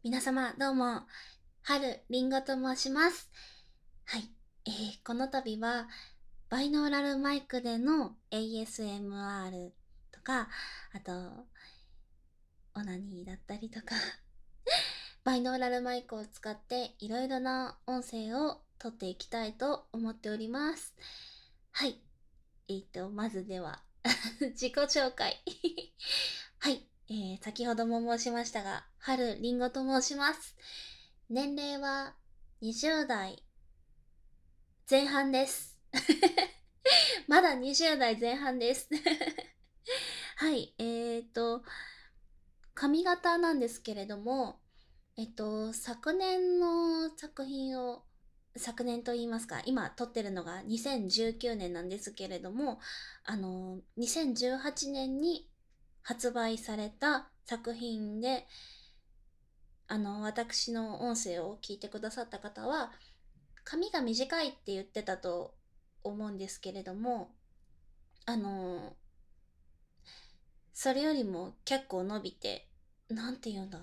皆様どうも、春りんごと申します。はい、この度はバイノーラルマイクでの ASMR とか、あと、オナニーだったりとか、バイノーラルマイクを使っていろいろな音声を撮っていきたいと思っております。はい、まずでは自己紹介はい、先ほども申しましたが、春りんごと申します。年齢は20代前半です。まだ20代前半です。はい、髪型なんですけれども、昨年の作品を、昨年と言いますか、今撮ってるのが2019年なんですけれども、2018年に発売された作品で、私の音声を聞いてくださった方は、髪が短いって言ってたと思うんですけれども、あの、それよりも結構伸びて、なんて言うんだ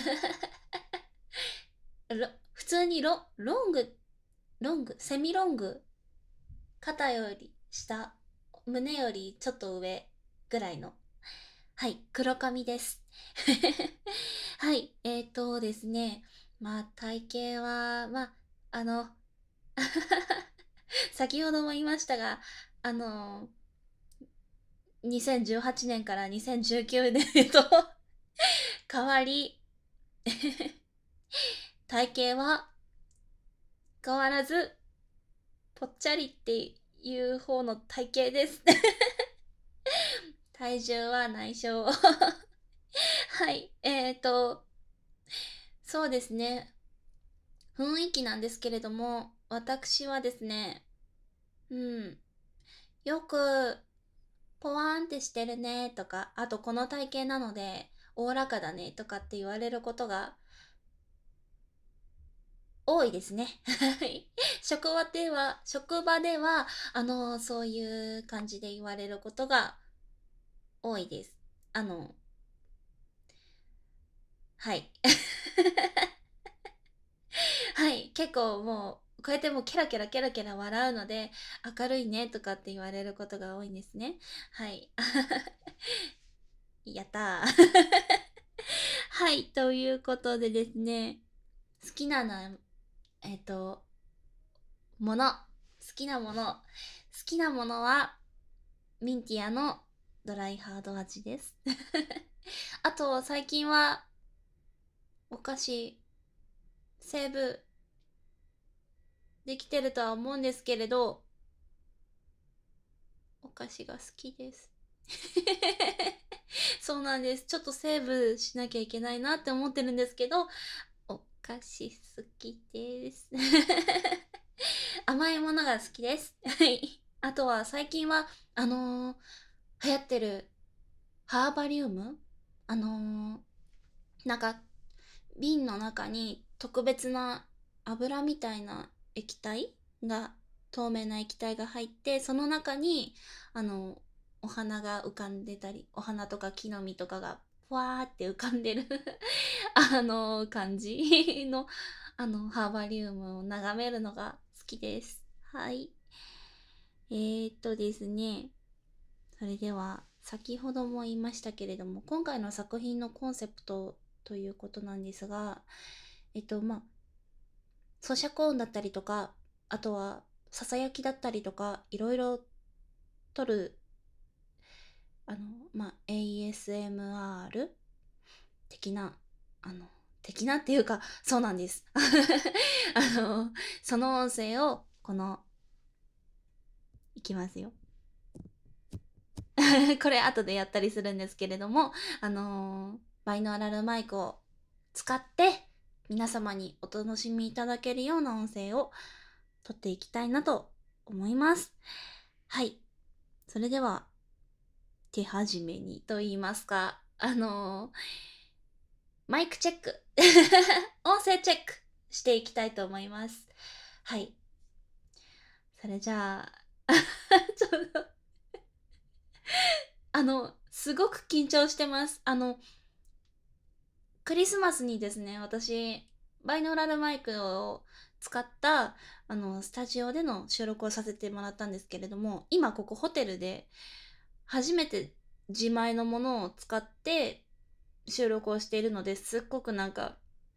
普通にロング、セミロング、肩より下、胸よりちょっと上ぐらいの、はい、黒髪です。はい、ですね、まあ体型は、あの、先ほども言いましたが、あの、2018年から2019年へと変わり、体型は変わらず、ぽっちゃりっていう方の体型です。体重は内緒。はい。そうですね。雰囲気なんですけれども、私はですね、うん、よく、ポワーンってしてるねとか、あとこの体型なので、おおらかだねとかって言われることが多いですね。はい。職場では、そういう感じで言われることが多いです。あの、はい。はい。結構もう、こうやってもうケラケラケラケラ笑うので、明るいねとかって言われることが多いんですね。はい。やったー。はい。ということでですね、好きなな、えっと、もの、好きなもの、好きなものは、ミンティアのドライハード味です。あと、最近は、お菓子、セーブできてるとは思うんですけれど、お菓子が好きです。そうなんです。ちょっとセーブしなきゃいけないなって思ってるんですけど、お菓子好きです。甘いものが好きです。はい。あとは最近は、あのー流行ってるハーバリウムあのなんか瓶の中に特別な油みたいな液体が透明な液体が入って、その中にあのお花が浮かんでたり、お花とか木の実とかがふわーって浮かんでる感じのハーバリウムを眺めるのが好きです。はい。ですね、それでは先ほども言いましたけれども、今回の作品のコンセプトということなんですが、咀嚼音だったりとか、あとはささやきだったりとか、いろいろ撮る、ASMR 的な、あの、的なっていうか、そうなんです。あの、その音声を、いきますよ。これ後でやったりするんですけれども、バイノーラルマイクを使って皆様にお楽しみいただけるような音声を撮っていきたいなと思います。はい。それでは手始めにと言いますか、マイクチェック音声チェックしていきたいと思います。はい。それじゃあちょっとすごく緊張してます。 クリスマスにですね、私、バイノーラルマイクを使った、スタジオでの収録をさせてもらったんですけれども、今ここホテルで、初めて自前のものを使って収録をしているので、すっごくなんか、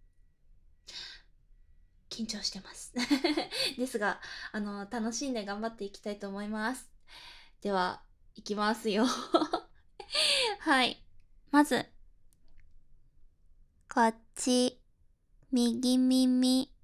緊張してます。ですが、楽しんで頑張っていきたいと思います。では、いきますよ。はい。まず、こっち、右耳。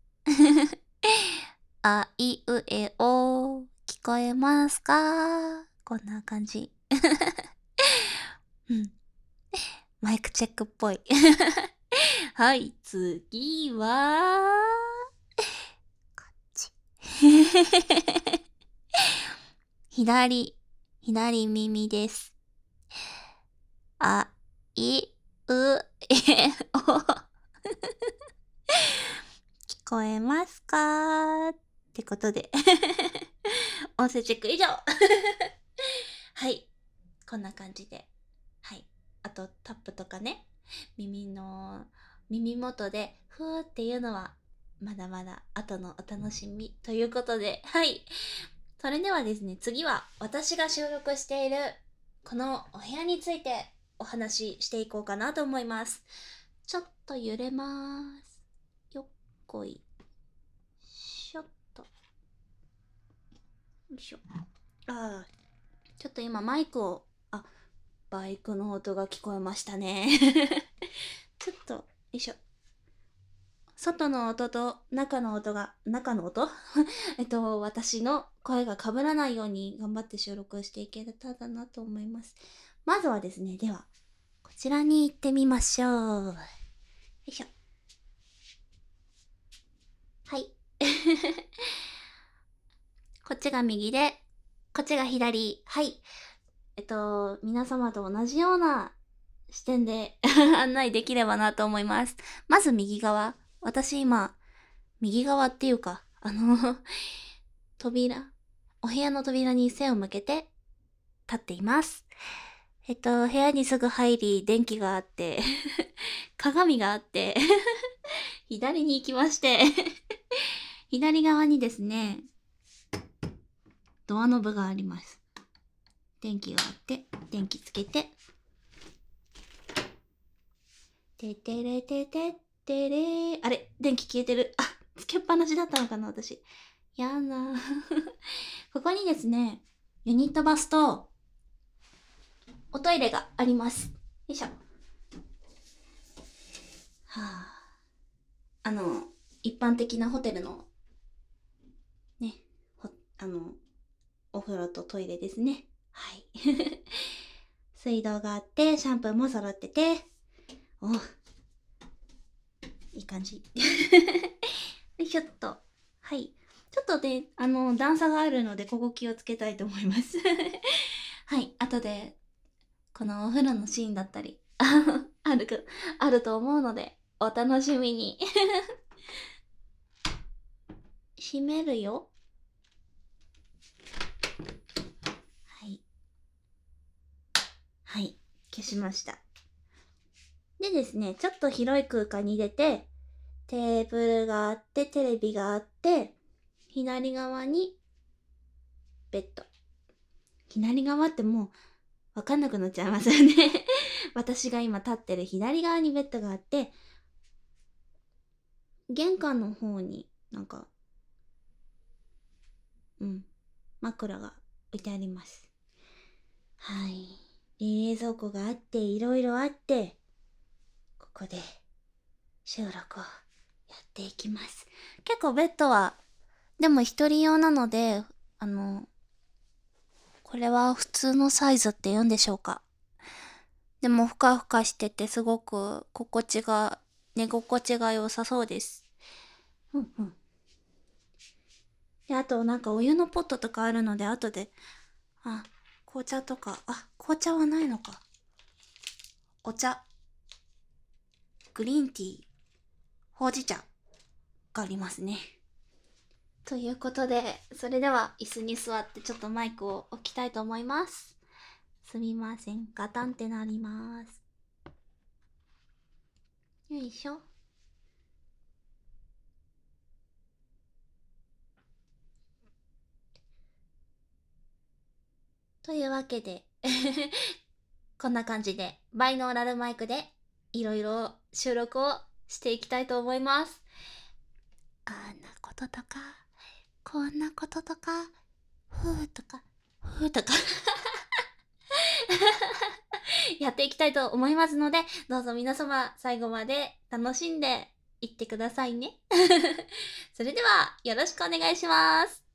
あいうえお、聞こえますか？こんな感じ。うん。マイクチェックっぽい。はい、次は、こっち。左耳です。あいうえお。聞こえますか？ってことで。音声チェック以上。はい。こんな感じで。はい。あと、タップとかね。耳元で、ふーっていうのは、まだまだ後のお楽しみということで、はい。それではですね、次は私が収録しているこのお部屋についてお話ししていこうかなと思います。ちょっと揺れます。よっこいしょっと。よいしょ。ああ、ちょっと今マイクを、バイクの音が聞こえましたね。ちょっと、よいしょ。外の音と中の音私の声が被らないように頑張って収録していけたらなと思います。まずはですね、では、こちらに行ってみましょう。よいしょ。はい。こっちが右で、こっちが左。はい。皆様と同じような視点で案内できればなと思います。まず右側。私今、右側っていうか、扉、お部屋の扉に背を向けて立っています。部屋にすぐ入り、電気があって鏡があって左に行きまして左側にですね、ドアノブがあります。電気があって、電気つけて、ててれててってれあれ電気消えてる。つけっぱなしだったのかな、私。やだここにですね、ユニットバスと、おトイレがあります。よいしょ。あの、一般的なホテルの、ね、お風呂とトイレですね。はい。水道があって、シャンプーも揃ってて、いい感じ。よいしょっと。はい。ちょっとね、段差があるので、ここ気をつけたいと思います。はい。後で、このお風呂のシーンだったり、あると思うので、お楽しみに。閉めるよ。はい。はい。消しました。でですね、ちょっと広い空間に出て、テーブルがあって、テレビがあって、左側にベッド。左側ってもうわかんなくなっちゃいますよね。私が今立ってる左側にベッドがあって、玄関の方になんか、枕が置いてあります。はい。冷蔵庫があって、いろいろあって、ここで収録をやっていきます。結構ベッドは、でも一人用なので、これは普通のサイズって言うんでしょうか。でもふかふかしててすごく寝心地が良さそうです。で、あとなんかお湯のポットとかあるので、後で、紅茶とか、紅茶はないのか。お茶、グリーンティー、ほうじ茶がありますね。ということで、それでは椅子に座ってちょっとマイクを置きたいと思います。すみません。ガタンってなります。 よいしょ。というわけでこんな感じでバイノーラルマイクでいろいろ収録をしていきたいと思います。あんなこととか、こんなこととか、ふーとか、ふーとかやっていきたいと思いますので、どうぞ皆様最後まで楽しんでいってくださいね。それではよろしくお願いします。